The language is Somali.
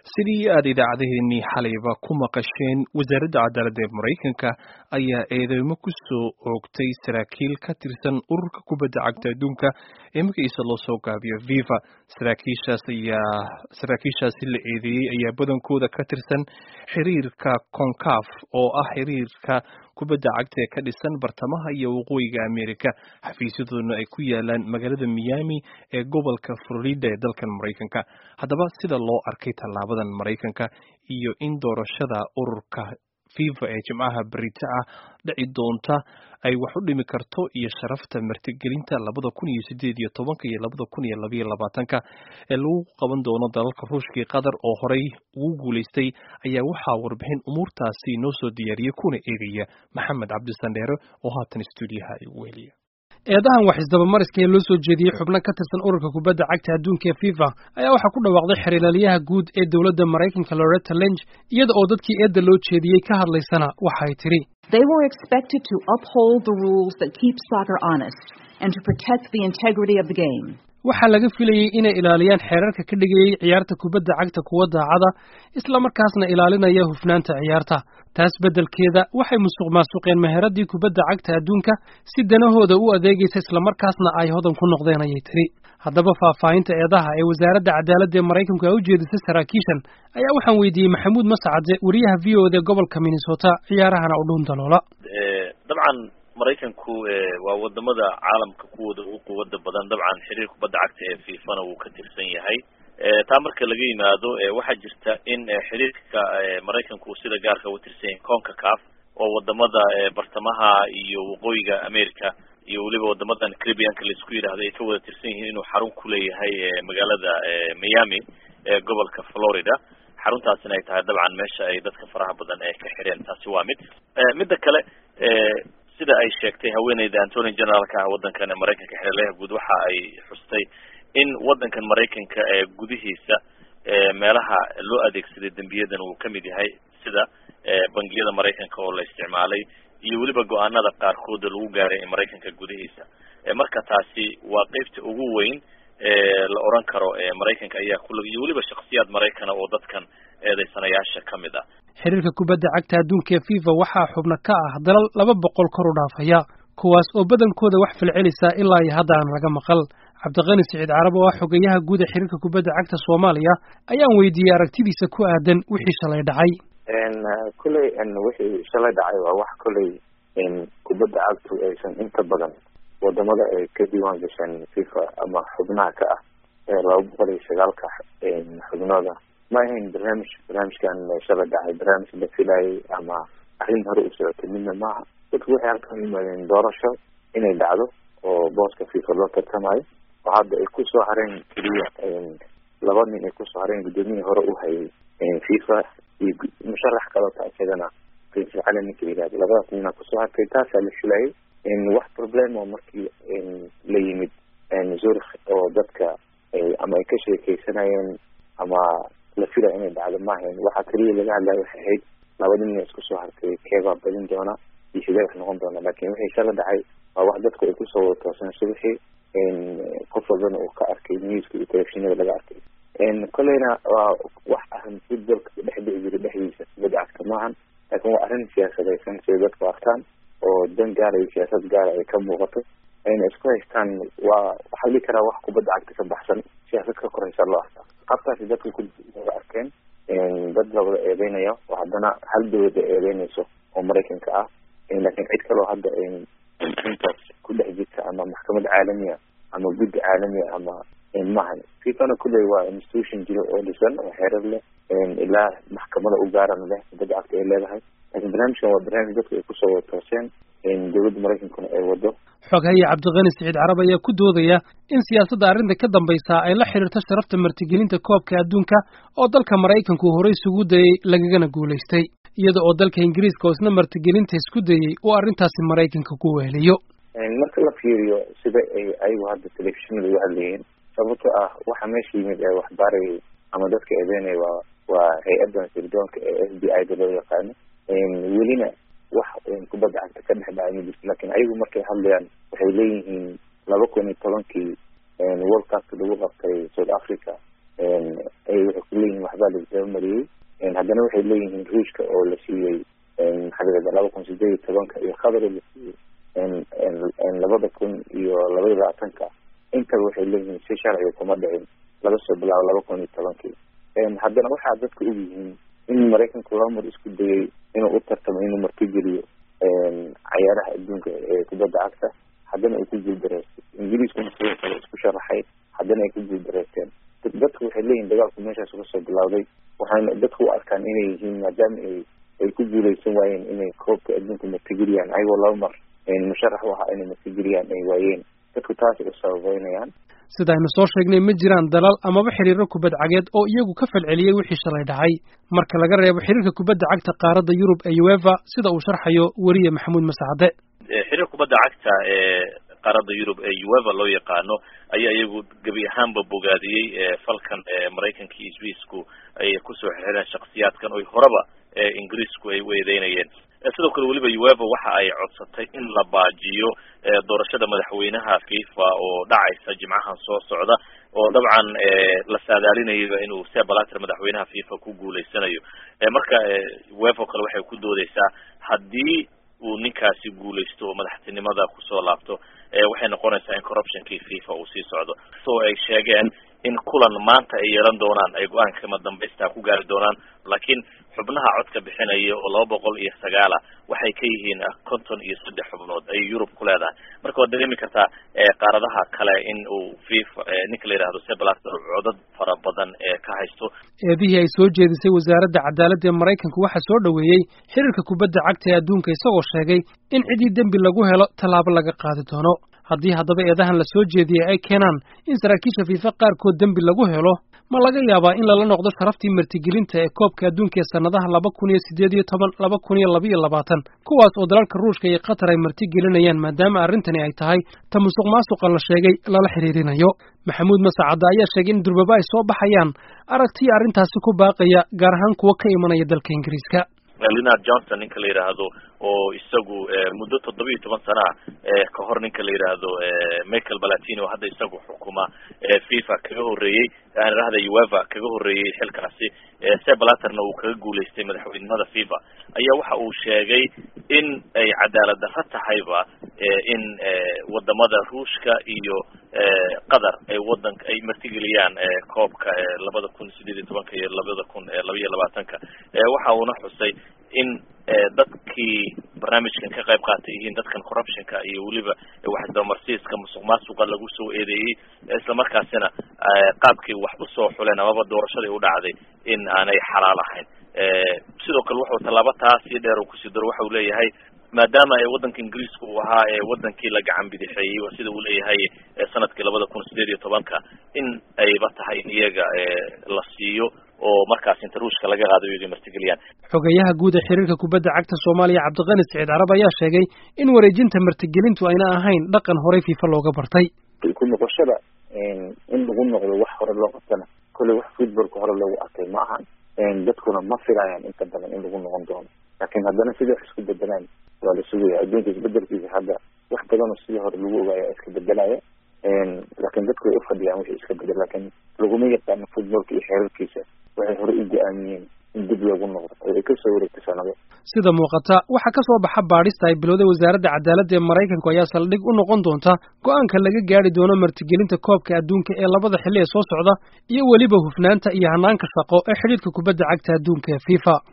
sidii aad idaacadaheenii xalayba ku maqasheen wasaaradda cadaaladda ee Mareykanka ayaa eedeymo ku soo oogtay saraakiil ka tirsan ururka kubadda cagta adduunka ee magaciisa loo soo gaabiyo FIFA. saraakiishaasi la eedeeyey ayaa badankooda ka tirsan xiriirka CONCACAF oo ah xiriirka kubadda cagta ee ka dhisan bartamaha iyo waqooyiga Ameerika. xafiisyadooduna ay ku yaalaan magaalada Miami ee gobolka Florida ee dalkan Mareykanka. Haddaba sida loo arkay tallaabadan Mareykanka iyo in doorashada ururka FIFA ee Jimcaha Berita ah dhici doonta ay wax u dhimi karto iyo sharafta martigelinta 2018 iyo 2022 ee lagu qaban doono dalalka Ruushka iyo Qatar oo horey ugu guuleystay ayaa waxaa warbixin umuurtaasi noo soo diyaariyay kuna eegaya Maxamed Cabdi Sandheere oo haatan stuudiyaha igu weheliya. eedahan wax isdabamariska ee loo soo jeediyey xubno ka tirsan ururka kubadda cagta adduunka ee FIFA ayaa waxaa ku dhawaaqday xiriirlayaha guud ee dawladda Mareykanka Loretta Lynch iyada oo dadkii eedda loo jeediyey ka hadlaysana waxay tiri They were expected to uphold the rules that keep soccer honest and to protect the integrity of the game. waxaa laga filayay inay ilaaliyaan xeerarka ka dhigayay ciyaarta kubadda cagta kuwa daacada isla markaasna ilaalinaya hufnaanta ciyaarta. taas beddelkeeda waxay musuqmaasuqeen meheradii kubadda cagta adduunka si danahooda u adeegaysa isla markaasna ay hodan ku noqdeen ayay tiri. haddaba faahfaahinta eedaha ee wasaaradda cadaaladda ee Mareykanku ay u jeedisay saraakiishan ayaa waxaan weydiiyey Maxamuud Mascade wariyaha VOD ee gobolka Minnesota ciyaarahana u dhuun daloola. dabcan Mareykanku waa wadamada caalamka kuwooda ugu quwadda badan dabcan xiriirka kubadda cagta ee FIFA-na uu ka tirsan yahay. taa marka laga yimaado waxaa jirta in xiriirka Mareykanku sida gaarka u tirsan yahay CONCACAF oo wadamada bartamaha iyo waqooyiga Ameerika iyo waliba wadamadan Caribbean-ka la isku yiraahdo ay ka wada tirsan yihiin inuu xarun ku leeyahay magaalada Miami ee gobolka Florida. xaruntaasina ay tahay dabcan meesha ay dadka faraha badan ay ka xireen. taasi waa midda kale sida ay sheegtay haweeneyda Attorney General-ka wadankan Mareykanka xiriirlaha guud waxa ay xustay in wadankan Mareykanka gudihiisa meelaha loo adeegsaday dambiyadan uu kamid yahay sida bangiyada Mareykanka oo la isticmaalay iyo waliba go'aanada qaarkood lagu gaaray in Mareykanka gudihiisa. marka taasi waa qaybta ugu weyn la oran karo Mareykanka ayaa ku lug iyo waliba shakhsiyaad Mareykan oo dadkan eedeysanayaasha kamid ah. xiriirka kubadda cagta adduunka ee FIFA waxaa xubno ka ah dalal 200 kor u dhaafaya kuwaas oo badankooda wax filcelisa ilaa iyo hadda aan laga maqal. Cabdiqani Saciid Carab oo ah xogayaha guud ee xiriirka kubadda cagta Soomaaliya ayaan weydiiyay aragtidiisa ku aadan wixii shalay dhacay. kulay wixii shalay dhacay waa wax kulay kubadda cagtu aysan inta badan wadamada ay ka diiwaan gashaan FIFA ama xubnaha ka ah 209 xubnooda ma ahayn barnaamijkan shalay dhacay barnaamij la filayay ama arrin hore u socotay midna maaha. dadku waxay halkan yimaadeen doorasho inay dhacdo oo booska FIFA loo tartamayo oo hadda ay ku soo hareen keliya 2 nin ay ku soo hareen gudoomiyihii hore u hayay FIFA iyo musharax kale oo isagana Prince Ali ninka yiraahdo labadaas nin ku soo hartay. taas la filayay wax problem oo markii la yimid Zurich oo dadka ama ay ka sheekeysanayeen ama la filayay inay dhacdo ma ahayn. waxa kaliya laga hadlayo waxay ahayd 2 nin isku soo hartay keeba badin doona iyo sidee wax noqon doona. laakiin wixii shalay dhacay waa wax dadku ay ku soo toosan subaxii qof walbana uu ka arkay newska iyo telefishinada laga arkay. koleyna waa wax ahan footballka dhexdiisa kubadda cagta maahan laakiin waa arrin siyaasadaysan sida dadku arkaan oo dan gaar iyo siyaasad gaar ay ka muuqato ayna isku haystaan. waxaa dhihi karaa wax kubadda cagta ka baxsan siyaasad ka koraysa loo arkaa. qabtaasi dadku ku arkeen dad la wada eedeynayo oo haddana hal dawlad eedeynayso oo Mareykanka ah laakiin cid kaloo hadda intaas ku dhex jirta ama maxkamad caalamiya ama guddi caalamiya ama maahan. FIFA-na kuley waa institution jiro oo dhisan oo xeerar leh ilaa maxkamada u gaaran leh kubadda cagta ay leedahay. laakiin barnaamijkan waa barnaamij dadku ay kusoo tooseen dawladda Mareykankuna ay wado. xogaye Cabdiqani Saciid Carab ayaa ku doodaya in siyaasadda arrinta ka dambaysa ay la xiriirto sharafta martigelinta koobka adduunka oo dalka Mareykanku horey isugu dayay lagagana guuleystay iyada oo dalka Ingiriiska oo isna martigelinta isku dayay oo arrintaasi Mareykanka ku weheliyo. marka la fiiriyo sida ay ayagu hadda telefishinada u hadlayeen sababtoo ah waxa meesha yimid ee wax baaray ama dadka eedeynaya waa hay-addan sirdoonka ee FBI da loo yaqaano. welina wax kubadda cagta ka dhex dhacay ma jirto laakiin ayagu markay hadlayaan waxay leeyihiin 2010 World Cup lagu qabtay South Africa ay waxay ku leeyihiin waxbaa laisdaba mariyey haddana waxay leeyihiin ruushka oo la siiyey maxaa la yidhahdaa 2018 iyo qatar la siiyey 2020 intaba waxay leeyihiin si sharciga kuma dhicin laga soo bilaabo 2010 haddana waxaa dadka og yihiin in maraykanku laba mar isku dayay inuu u tartamo inuu martigeliyo cayaaraha adduunka ee kubadda cagta haddana ay ku guuldareystay ingiriiskuna sidoo kale isku sharaxay haddana ay ku guuldareysteen dadku waxay leeyihiin dagaalku meeshaas uga soo bilowday waxayna dadku u arkaan inay yihiin maadaama ay ku guuleysan waayeen inay koobka adduunka martigeliyaan ayagoo laba mar musharax u ahaa inay martigeliyaan ay waayeen dadku taasay u sababeynayaan sida aynu soo sheegnay ma jiraan dalal amaba xiriiro kubad cageed oo iyagu ka falceliyey wixii shalay dhacay marka laga reebo xiriirka kubadda cagta qaaradda Yurub ee UEFA sida uu sharxayo wariye Maxamuud Masacade xiriirka kubadda cagta ee qaaradda Yurub ee UEFA loo yaqaano ayaa iyagu gabi ahaanba bogaadiyey falkan Mareykanka iyo Swiss-ku ay ku soo xireen shakhsiyaadkan oo horeba Ingiriisku ay weedeynayeen sidoo kale waliba UEFA waxa ay codsatay in la baajiyo doorashada madaxweynaha FIFA oo dhacaysa jimcahan soo socda oo dabcan la saadaalinayo inuu Sepp Blatter madaxweynaha FIFA ku guuleysanayo marka UEFA kale waxay ku doodeysaa haddii uu ninkaasi guuleysto oo madaxtinimada ku soo laabto waxay noqonaysaa in corruptionkii FIFA uu sii socdo soo ay sheegeen in kulan maanta ay yeelan doonaan ay go'aan kama dambaysta ku gaari doonaan laakiin xubnaha codka bixinaya oo 209 waxay ka yihiin 53 xubnood ay Yurub ku leedahay marka waad dareemi kartaa qaaradaha kale in uu FIFA ninka la yiraahdo Sepp Blatter codad fara badan ka haysto eedihii ay soo jeedisay wasaaradda cadaaladda ee Mareykanka waxa soo dhaweeyay xiriirka kubadda cagta ee adduunka isagoo sheegay in cidii dambi lagu helo talaabo laga qaadi doono haddii haddaba eedahan la soo jeediyay ay keenaan in saraakiisha FIFA qaarkood dambi lagu helo ma laga yaabaa in lala noqdo sharaftii martigelinta ee koobka adduunka ee sanadaha 2018-2022 kuwaas oo dalalka Ruushka iyo Qatar ay martigelinayaan maadaama arrintani ay tahay ta musuqmaasuqa la sheegay lala xiriirinayo Maxamuud Masacade ayaa sheegay in durbaba ay soo baxayaan aragti arrintaasi ku baaqaya gaar ahaan kuwa ka imanaya dalka Ingiriiska Leonard Johnson ninka la yiraahdo oo isagu muddo 17 sano ka hor ninka la yiraahdo Michael Platini oo hadda isagu xukuma FIFA kaga horeeyay aan raahda UEFA kaga horeeyay xilkaasi Sepp Blatterna uu kaga guuleystay madaxweynimada FIFA ayaa waxa uu sheegay in ay cadaalad darro tahayba in wadamada Ruushka iyo Qatar ay wadanka ay martigeliyaan koobka 2018 iyo 2022 waxa uu na xusay in dadkii barnaamijkan ka qayb qaatay yihiin dadkan corruptionka iyo waliba wax doomarsiiska musuqmaasuqa lagu soo eedeeyay isla markaasina qaabkii wax u soo xuleen amaba doorashadii u dhacday in aanay xalaal ahayn sidoo kale wuxuu talaabo taas iyo dheer ku sii daro waxa uu leeyahay maadaama ay wadanka Ingiriiska uu ahaa wadankii la gacan bidixeeyay sida uu leeyahay sanadkii 2018 in ayba tahay in iyaga la siiyo oo markaas inta Ruushka laga qaado iyaga martigeliyaan xogayaha guud ee xiriirka kubadda cagta Soomaaliya Cabdiqani Saciid Carab ayaa sheegay in wareejinta martigelintu ayna ahayn dhaqan hore FIFA looga bartay ku noqoshada in lagu noqdo wax hore loo qabtana kulli wax footballka hore loogu arkay ma ahan dadkuna ma filayaan inta badan in lagu noqon doono laakiin haddana sidii wax isku bedelaan waa la sugaya adduunka isbedelkiisa hadda wax badan oo sidii hore lagu ogaaya iska bedelaya laakiin dadku way u fadhiyaan wixii iska bedel laakiin laguma yaqaano footballka iyo xeerarkiisa waxay hore u go'aamiyeen in dib loogu noqdo oo ay ka soo wareegtay sanado sida muuqata waxa ka soo baxa baadhista ay bilowday wasaaradda cadaaladda ee Mareykanka ayaa saldhig u noqon doonta go'aanka laga gaari doono martigelinta koobka adduunka ee labada xilli ee soo socda iyo waliba hufnaanta iyo hanaanka shaqo ee xiriirka kubadda cagta adduunka ee FIFA